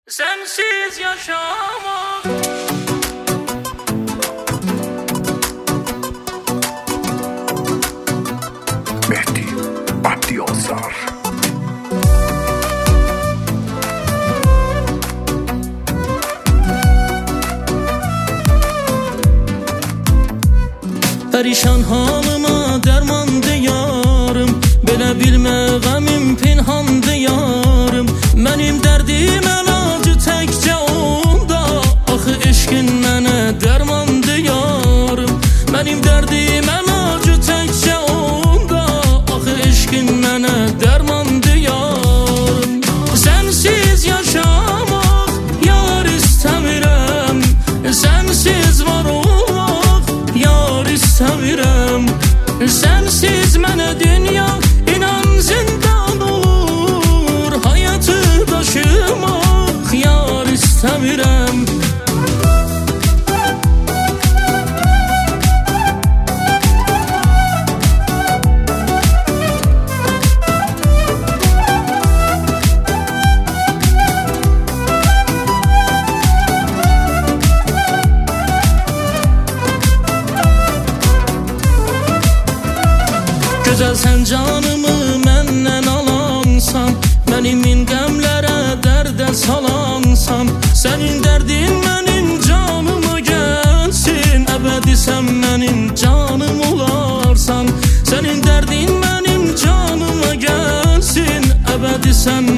Sensiz yaşamak. Mehdi Abdiyazar. Perişan halıma derman diyarım, belə bilmə qəmim pinhan diyarım. Mənim dərdim əlacı təkcə onda, axı eşqin mənə dərman diyarım. Mənim dərdim əlacı təkcə onda, axı eşqin mənə dərman diyarım. Sənsiz yaşamaq yar istəmirəm, sənsiz var olmaq yar istəmirəm. Sənsiz mənə dünya inan zindan olur, hayatı daşımaq yar istəmirəm. Gözəl sən canımı məndən alansan, mənimin qəmlərə dərdə salansan. Sənin dərdin mənim canıma gəlsin, əbədi sən mənim canım olarsan. Sənin dərdin mənim canıma gəlsin, əbədi sən